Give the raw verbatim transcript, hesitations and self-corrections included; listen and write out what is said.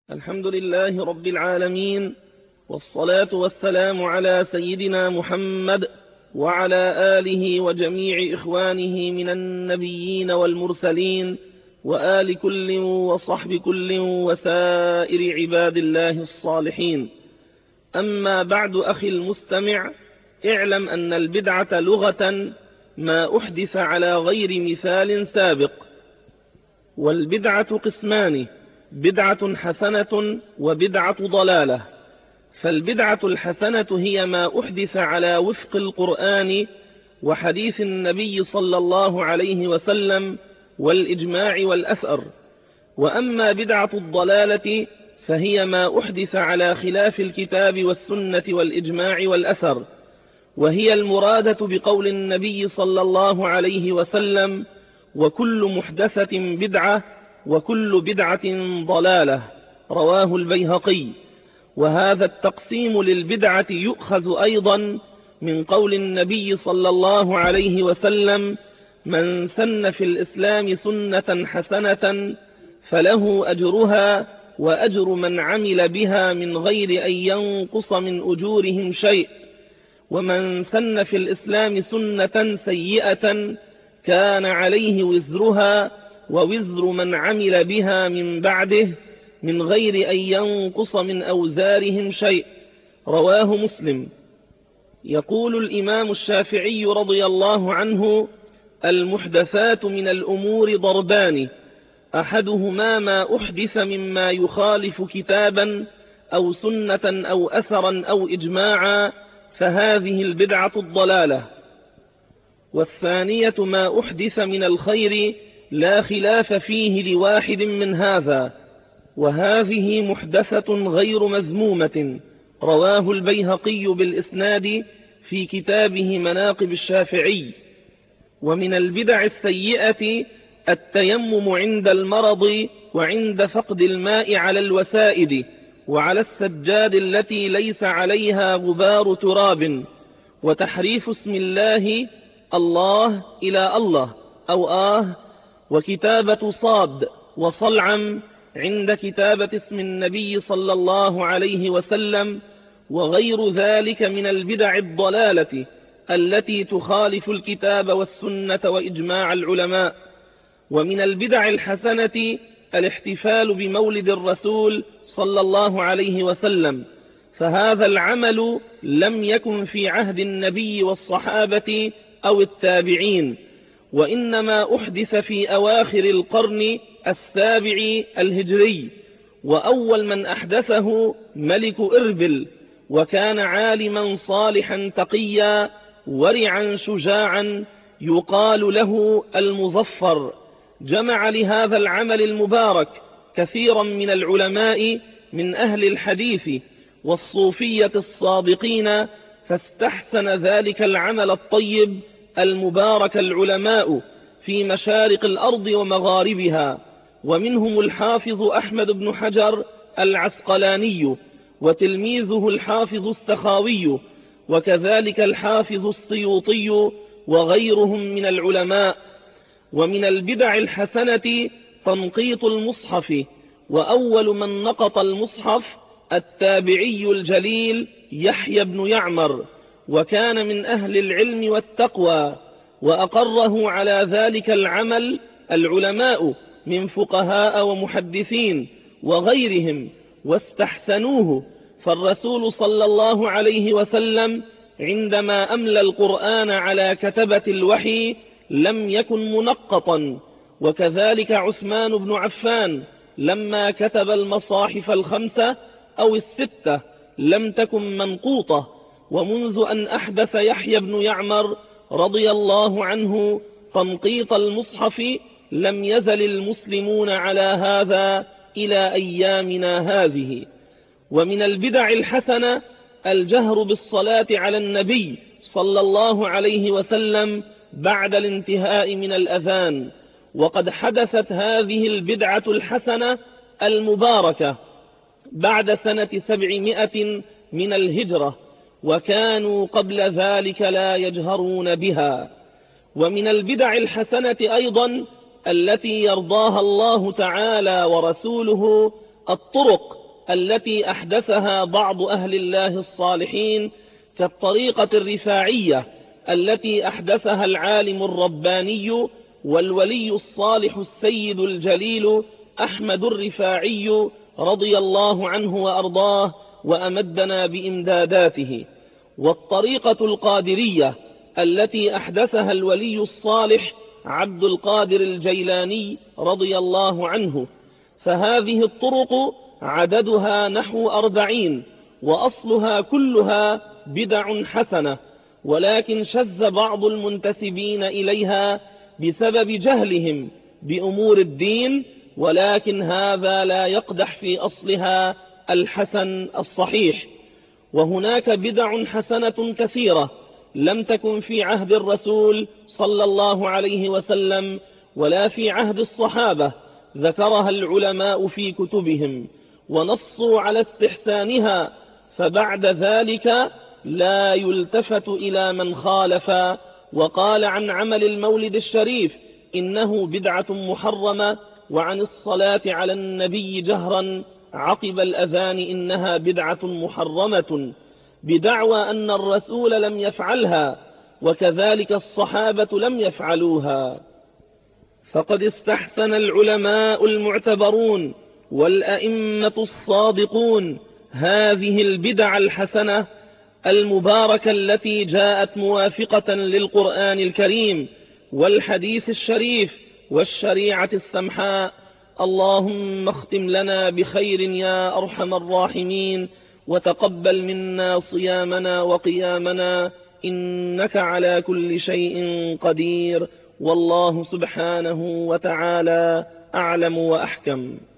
الحمد لله رب العالمين، والصلاة والسلام على سيدنا محمد وعلى آله وجميع إخوانه من النبيين والمرسلين وآل كل وصحب كل وسائر عباد الله الصالحين. أما بعد أخي المستمع، اعلم أن البدعة لغة ما أحدث على غير مثال سابق. والبدعة قسمان: بدعة حسنة وبدعة ضلالة. فالبدعة الحسنة هي ما أحدث على وفق القرآن وحديث النبي صلى الله عليه وسلم والإجماع والأثر. وأما بدعة الضلالة فهي ما أحدث على خلاف الكتاب والسنة والإجماع والأثر، وهي المرادة بقول النبي صلى الله عليه وسلم: وكل محدثة بدعة وكل بدعة ضلالة. رواه البيهقي. وهذا التقسيم للبدعة يؤخذ أيضا من قول النبي صلى الله عليه وسلم: من سن في الإسلام سنة حسنة فله أجرها وأجر من عمل بها من غير أن ينقص من أجورهم شيء، ومن سن في الإسلام سنة سيئة كان عليه وزرها ووزر من عمل بها من بعده من غير أن ينقص من أوزارهم شيء. رواه مسلم. يقول الإمام الشافعي رضي الله عنه: المحدثات من الأمور ضربان: أحدهما ما أحدث مما يخالف كتابا أو سنة أو أثرا أو إجماعا فهذه البدعة الضلالة، والثانية ما أحدث من الخير لا خلاف فيه لواحد من هذا، وهذه محدثة غير مذمومة. رواه البيهقي بالإسناد في كتابه مناقب الشافعي. ومن البدع السيئة التيمم عند المرض وعند فقد الماء على الوسائد وعلى السجاد التي ليس عليها غبار تراب، وتحريف اسم الله الله إلى الله أو آه، وكتابة صاد وصلعم عند كتابة اسم النبي صلى الله عليه وسلم، وغير ذلك من البدع الضلالة التي تخالف الكتاب والسنة وإجماع العلماء. ومن البدع الحسنة الاحتفال بمولد الرسول صلى الله عليه وسلم، فهذا العمل لم يكن في عهد النبي والصحابة أو التابعين، وإنما أحدث في أواخر القرن السابع الهجري، وأول من أحدثه ملك إربل، وكان عالما صالحا تقيا ورعا شجاعا يقال له المظفر. جمع لهذا العمل المبارك كثيرا من العلماء من أهل الحديث والصوفية الصادقين، فاستحسن ذلك العمل الطيب المبارك العلماء في مشارق الأرض ومغاربها، ومنهم الحافظ أحمد بن حجر العسقلاني، وتلميذه الحافظ السخاوي، وكذلك الحافظ السيوطي وغيرهم من العلماء. ومن البدع الحسنة تنقيط المصحف، وأول من نقط المصحف التابعي الجليل يحيى بن يعمر، وكان من أهل العلم والتقوى، وأقره على ذلك العمل العلماء من فقهاء ومحدثين وغيرهم واستحسنوه. فالرسول صلى الله عليه وسلم عندما أملى القرآن على كتبة الوحي لم يكن منقطا، وكذلك عثمان بن عفان لما كتب المصاحف الخمسة أو الستة لم تكن منقوطة. ومنذ أن أحدث يحيى بن يعمر رضي الله عنه تنقيط المصحف لم يزل المسلمون على هذا إلى أيامنا هذه. ومن البدع الحسنة الجهر بالصلاة على النبي صلى الله عليه وسلم بعد الانتهاء من الأذان، وقد حدثت هذه البدعة الحسنة المباركة بعد سنة سبعمائة من الهجرة، وكانوا قبل ذلك لا يجهرون بها. ومن البدع الحسنة أيضا التي يرضاها الله تعالى ورسوله الطرق التي أحدثها بعض أهل الله الصالحين، كالطريقة الرفاعية التي أحدثها العالم الرباني والولي الصالح السيد الجليل أحمد الرفاعي رضي الله عنه وأرضاه وأمدنا بإمداداته، والطريقة القادرية التي أحدثها الولي الصالح عبد القادر الجيلاني رضي الله عنه. فهذه الطرق عددها نحو أربعين، وأصلها كلها بدع حسنة، ولكن شذ بعض المنتسبين إليها بسبب جهلهم بأمور الدين، ولكن هذا لا يقدح في أصلها الحسن الصحيح. وهناك بدع حسنة كثيرة لم تكن في عهد الرسول صلى الله عليه وسلم ولا في عهد الصحابة، ذكرها العلماء في كتبهم ونصوا على استحسانها، فبعد ذلك لا يلتفت إلى من خالف وقال عن عمل المولد الشريف إنه بدعة محرمة، وعن الصلاة على النبي جهرا عقب الأذان إنها بدعة محرمة، بدعوى أن الرسول لم يفعلها وكذلك الصحابة لم يفعلوها. فقد استحسن العلماء المعتبرون والأئمة الصادقون هذه البدع الحسنة المباركة التي جاءت موافقة للقرآن الكريم والحديث الشريف والشريعة السمحاء. اللهم اختم لنا بخير يا أرحم الراحمين، وتقبل منا صيامنا وقيامنا، إنك على كل شيء قدير، والله سبحانه وتعالى أعلم وأحكم.